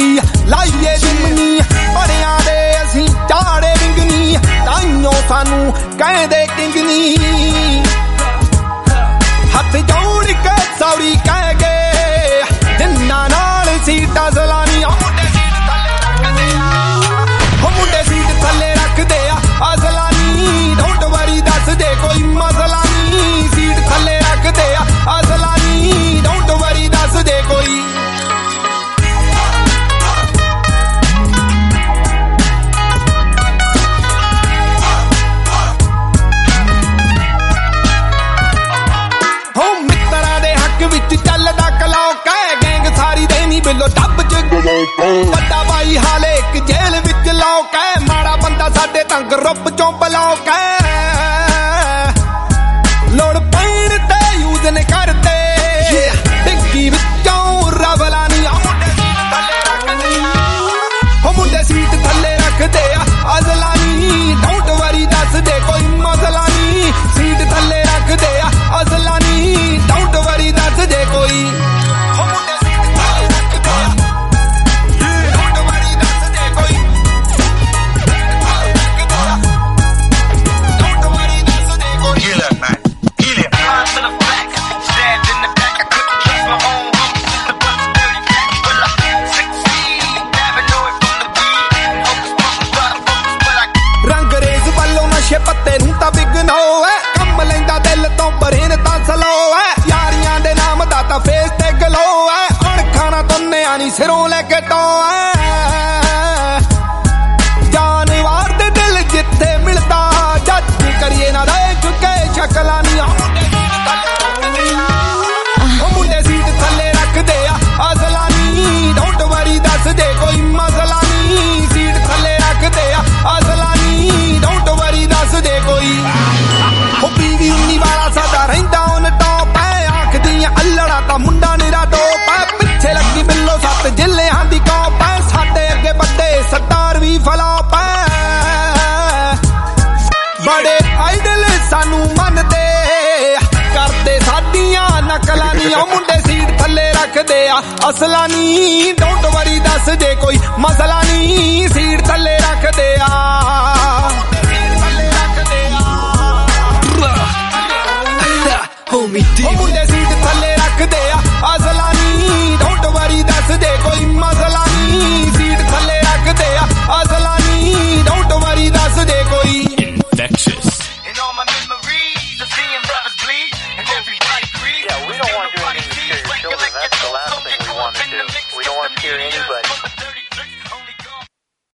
ਲਾਈਏ ਜਿਮਨੀ ਬੜਿਆਂ ਦੇ ਅਸੀਂ ਚਾੜੇ ਰਿੰਗਨੀ ਤਾਈਓ ਸਾਨੂੰ ਕਹਿੰਦੇ ਕਿੰਗਨੀ ਹੱਥ ਜੋੜ ਕੇ ਸੌਰੀ ਕਹਿ ਗਏ ਜਿੰਨਾ ਨਾਲ ਸੀਟਾਂ ਜ਼ਲਾਨੀਆਂ ਮੁੰਡੇ ਸੀਟ ਥੱਲੇ ਰੱਖਦੇ ਆ ਅਸਲਾ ਨੀ ਡੋਂਟ ਵਰੀ ਦੱਸਦੇ ਕੋਈ ਮਸਲਾ ਨੀ ਸੀਟ ਥੱਲੇ ਰੱਖਦੇ ਆ ਅਸਲਾ ਨੀ ਡੋਂਟ ਵਰੀ ਦੱਸਦੇ ਕੋਈ ਚੱਲਦਾ ਕਲੌਕ ਹੈ ਗੈਂਗ ਸਾਰੀ ਦੇਣੀ ਬਿੱਲੋ ਟੱਬ ਚ ਵੱਡਾ ਬਾਈ ਹਾਲੇ ਇੱਕ ਜੇਲ੍ਹ ਵਿੱਚ ਲੋਕ ਹੈ ਮਾੜਾ ਬੰਦਾ ਸਾਡੇ ਤਾਂ ਗਰੁੱਪ ਚੋਂ ਬਲੌਕ ਹੈ ਲੋੜ ਪੈਣ ਤੇ ਯੂਜ਼ ਨੇ ਕਰਦੇ ਡਿੱਗੀ ਵਿੱਚੋਂ ਰਵਲਾ ਨੀ ਮੁੰਡੇ ਸੀਟ ਥੱਲੇ ਰੱਖਦੇ ਆ ਅਜ਼ਲਾ ਨੀ ਡੋਂਟ ਵਰੀ ਦੱਸਦੇ ਕੋਈ ਮਸਲਾ ਨੀ ਸੀਟ ਥੱਲੇ ਰੱਖਦੇ ਆ ਅਜ਼ਲਾ ਨੀ ਡੋਂਟ ਵਰੀ ਦੱਸਦੇ ਕੋਈ ਮੁੰਡੇ ਸੀਟ ਥੱਲੇ ਰੱਖਦੇ ਆ ਡੋਂਟ ਵਰੀ ਦੱਸਦੇ ਕੋਈ ਡੋਂਟ ਵਰੀ ਦੱਸਦੇ ਕੋਈ Kill it, man. Kill it. Line to the back. Stabbed in the back. I couldn't trust my own homies. The bus dirty back. Will I succeed? Never know it from the beat. Focus, focus, but I ਰੰਗ ਰੇਸ ਵੱਲੋਂ ਨਸ਼ੇ ਪੱਤੇ ਨੂੰ ਤਾਂ ਵਿਗਨੋ ਹੈ ਕੰਮ ਲੈਂਦਾ ਦਿਲ ਤੋਂ ਬਰੇਨ ਤਾਂ ਸਲੋ ਹੈ ਯਾਰੀਆਂ ਦੇ ਨਾਮ ਦਾ ਤਾਂ ਫੇਸ ਤੇ ਗਲੋ ਹੈ ਅਣਖਾਣਾ ਤੁੰਨਿਆਂ ਨੀ ਸਿਰੋਂ ਲੈ ਕੇ ਟੋ ਹੈ ਜਾਨਵਾਰ ਦੇ ਦਿਲ ਜਿੱਥੇ ਮਿਲਦਾ ਜੱਜ ਕਰੀਏ ਨਾ ਰਹਿ ਚੁੱਕੇ ਸ਼ਕਲਾਂ ਨੀ ਮੁੰਡੇ ਸੀਟ ਥੱਲੇ ਰੱਖਦੇ ਆ ਅਸਲਾ ਨੀ ਡੋਂਟ ਵਰੀ ਦੱਸਦੇ ਕੋਈ ਮਸਲਾ ਨੀ ਸੀਟ ਥੱਲੇ ਰੱਖਦੇ ਆ ਅਸਲਾ ਨੀ ਡੋਂਟ ਵਰੀ ਦੱਸਦੇ ਕੋਈ ਹੋ ਪੀਵੀ 19 ਵਾਲਾ ਸਾਡਾ ਰਹਿੰਦਾ ਔਨ ਟੌਪ ਐ ਆਖਦੀਆਂ ਅੱਲੜਾ ਤਾਂ ਮੁੰਡਾ ਨਿਰਾ ਟੋਪ ਐ ਪਿੱਛੇ ਲੱਗੀ ਬਿੱਲੋ 7 ਜ਼ਿਲ੍ਹਿਆਂ ਦੀ ਕੌਪ ਐ ਸਾਡੇ ਅੱਗੇ ਵੱਡੇ ਸਰਦਾਰ ਵੀ ਫਲਾਪ ਐ ਬੜੇ ਆਈਡਲ ਸਾਨੂੰ ਮੰਨਦੇ ਕਰਦੇ ਸਾਡੀਆਂ ਨਕਲਾਂ ਨੀ ਉਹ ਮੁੰਡੇ ਸੀਟ ਥੱਲੇ ਰੱਖਦੇ ਆ ਅਸਲਾ ਨੀ ਡੋਂਟ ਵਰੀ ਦੱਸਦੇ ਕੋਈ ਮਸਲਾ ਨੀ